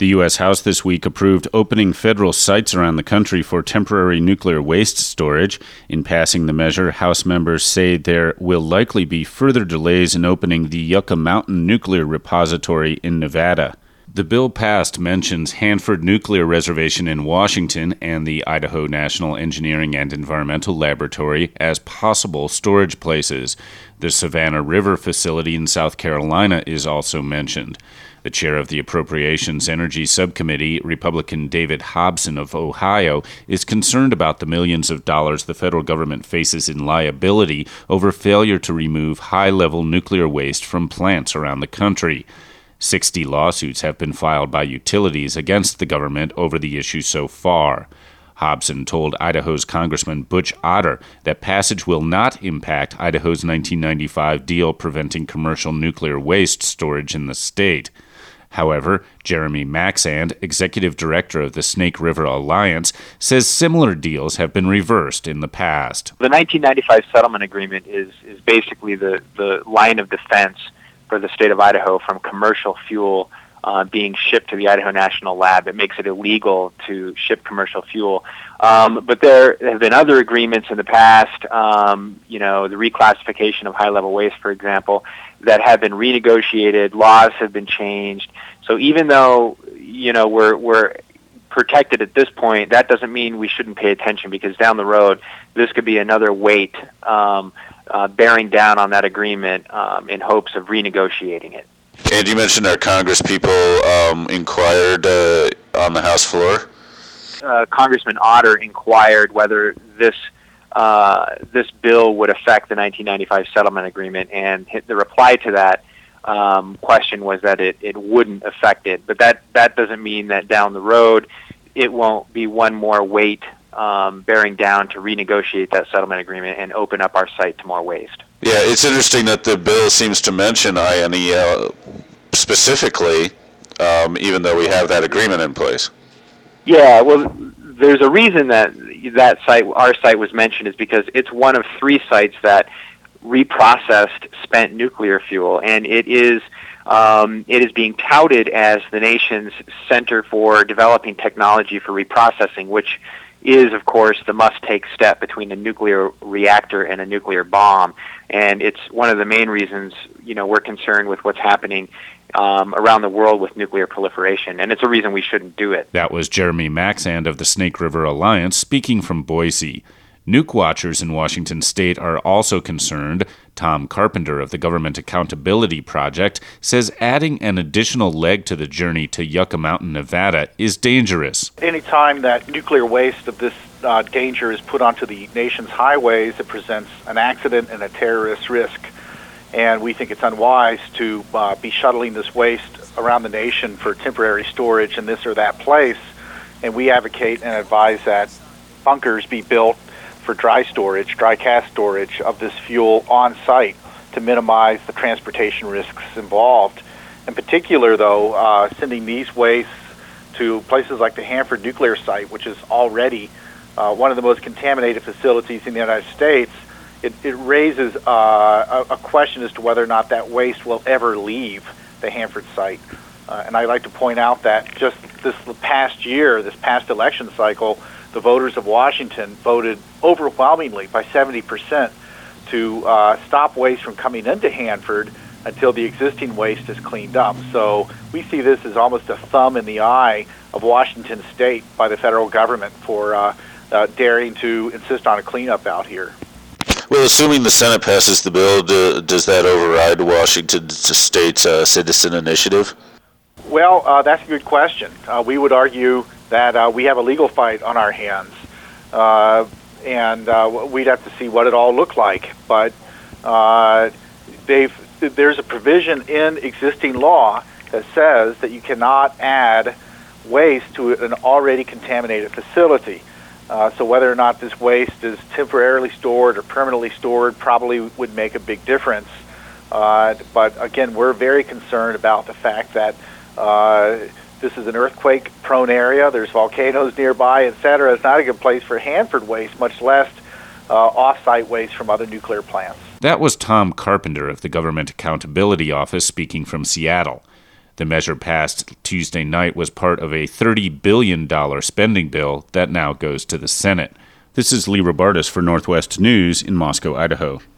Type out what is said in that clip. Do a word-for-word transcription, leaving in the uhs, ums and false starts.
The U S House this week approved opening federal sites around the country for temporary nuclear waste storage. In passing the measure, House members say there will likely be further delays in opening the Yucca Mountain Nuclear Repository in Nevada. The bill passed mentions Hanford Nuclear Reservation in Washington and the Idaho National Engineering and Environmental Laboratory as possible storage places. The Savannah River facility in South Carolina is also mentioned. The chair of the Appropriations Energy Subcommittee, Republican David Hobson of Ohio, is concerned about the millions of dollars the federal government faces in liability over failure to remove high-level nuclear waste from plants around the country. Sixty lawsuits have been filed by utilities against the government over the issue so far. Hobson told Idaho's Congressman Butch Otter that passage will not impact Idaho's nineteen ninety-five deal preventing commercial nuclear waste storage in the state. However, Jeremy Maxand, executive director of the Snake River Alliance, says similar deals have been reversed in the past. The nineteen ninety-five settlement agreement is, is basically the, the line of defense for the state of Idaho from commercial fuel uh, being shipped to the Idaho National Lab. It makes it illegal to ship commercial fuel. Um, but there have been other agreements in the past, um, you know, the reclassification of high-level waste, for example, that have been renegotiated, laws have been changed. So even though, you know, we're we're protected at this point, that doesn't mean we shouldn't pay attention, because down the road, this could be another weight um, uh, bearing down on that agreement um, in hopes of renegotiating it. And you mentioned our Congress people um, inquired uh, on the House floor? Uh, Congressman Otter inquired whether this uh, this bill would affect the nineteen ninety-five settlement agreement, and the reply to that um, question was that it, it wouldn't affect it. But that, that doesn't mean that down the road it won't be one more weight um, bearing down to renegotiate that settlement agreement and open up our site to more waste. Yeah, it's interesting that the bill seems to mention I N E L specifically, um, even though we have that agreement in place. Yeah, well, there's a reason that that site, our site, was mentioned, is because it's one of three sites that reprocessed spent nuclear fuel, and it is um, it is being touted as the nation's center for developing technology for reprocessing, which is, of course, the must-take step between a nuclear reactor and a nuclear bomb. And it's one of the main reasons, you know, we're concerned with what's happening um, around the world with nuclear proliferation, and it's a reason we shouldn't do it. That was Jeremy Maxand of the Snake River Alliance speaking from Boise. Nuke watchers in Washington state are also concerned. Tom Carpenter of the Government Accountability Project says adding an additional leg to the journey to Yucca Mountain, Nevada is dangerous. Anytime that nuclear waste of this uh, danger is put onto the nation's highways, it presents an accident and a terrorist risk. And we think it's unwise to uh, be shuttling this waste around the nation for temporary storage in this or that place. And we advocate and advise that bunkers be built for dry storage, dry cask storage of this fuel on site to minimize the transportation risks involved. In particular, though, uh, sending these wastes to places like the Hanford nuclear site, which is already uh, one of the most contaminated facilities in the United States, it, it raises uh, a, a question as to whether or not that waste will ever leave the Hanford site. Uh, and I'd like to point out that just this past year, this past election cycle, the voters of Washington voted overwhelmingly by seventy percent to uh, stop waste from coming into Hanford until the existing waste is cleaned up. So we see this as almost a thumb in the eye of Washington state by the federal government for uh, uh, daring to insist on a cleanup out here. Well, assuming the Senate passes the bill, do, does that override Washington state's uh, citizen initiative? Well, uh, that's a good question. Uh, we would argue that uh, we have a legal fight on our hands, uh, and uh, we'd have to see what it all looked like. But uh, they've, there's a provision in existing law that says that you cannot add waste to an already contaminated facility. Uh, so whether or not this waste is temporarily stored or permanently stored probably would make a big difference. Uh, but again, we're very concerned about the fact that uh, this is an earthquake-prone area. There's volcanoes nearby, et cetera. It's not a good place for Hanford waste, much less uh, off-site waste from other nuclear plants. That was Tom Carpenter of the Government Accountability Office speaking from Seattle. The measure passed Tuesday night was part of a thirty billion dollars spending bill that now goes to the Senate. This is Lee Robartis for Northwest News in Moscow, Idaho.